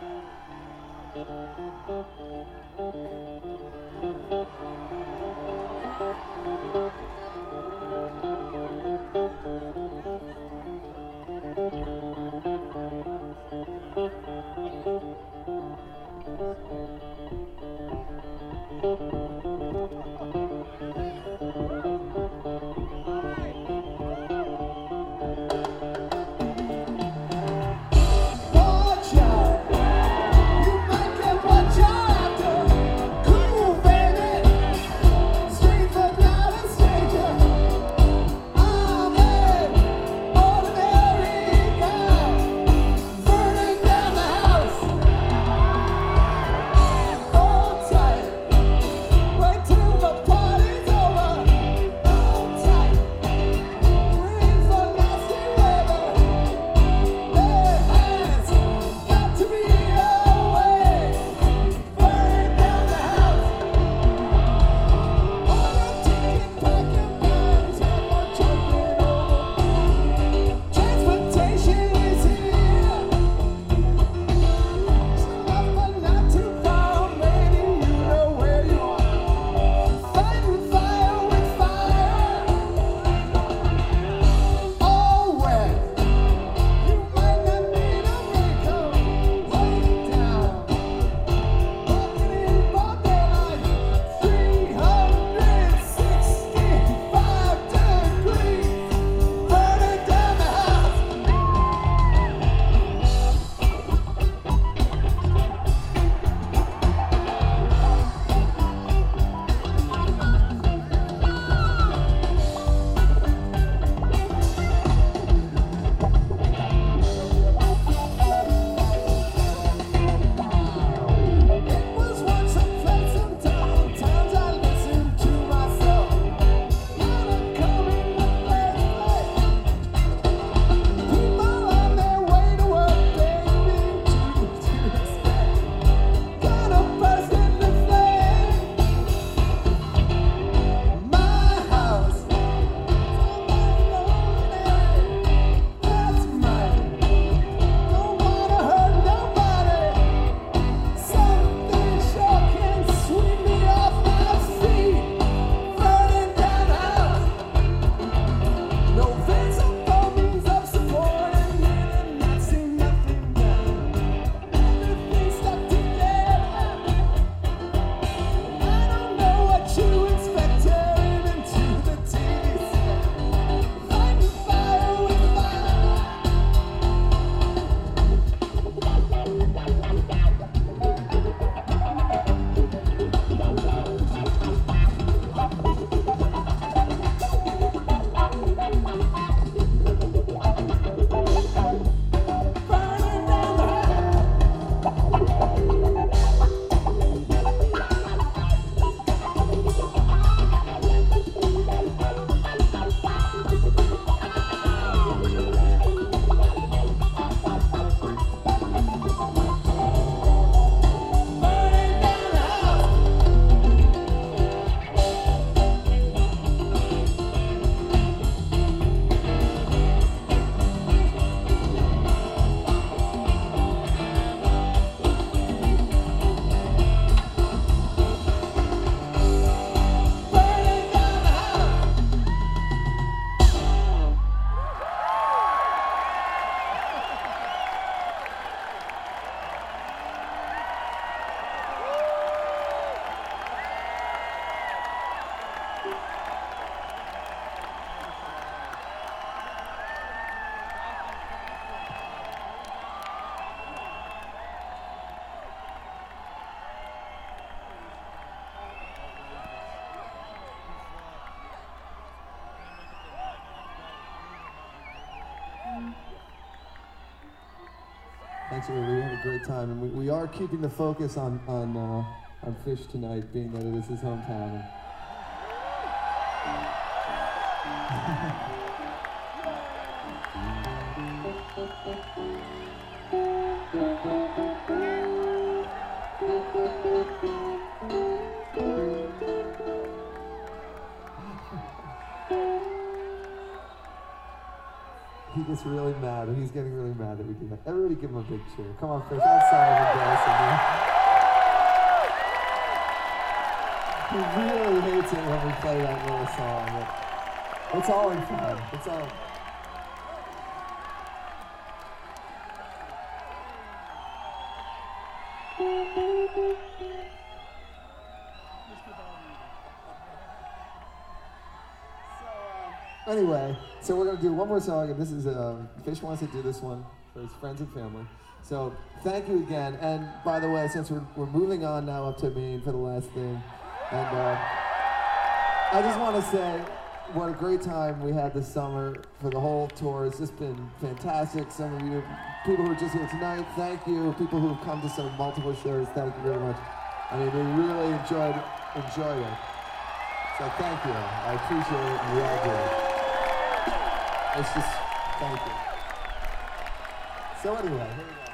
Thanks, everybody. We have a great time, and we are keeping the focus on Fish tonight, being that it is his hometown. He gets really mad, and he's getting really mad that we do that. Everybody give him a big cheer. Come on, Fish. I'm sorry I'm embarrassing you. He really hates it when we play that little song, but it's all in fun. It's all. Anyway, so we're going to do one more song, and this is, Fish wants to do this one for his friends and family. So, thank you again, and by the way, since we're moving on now up to Maine for the last thing, and I just want to say what a great time we had this summer for the whole tour. It's just been fantastic. Some of you, people who are just here tonight, thank you. People who have come to some multiple shows, thank you very much. I mean, we really enjoyed it. So thank you. I appreciate it, and we all do. It's just, thank you. So anyway, here we go.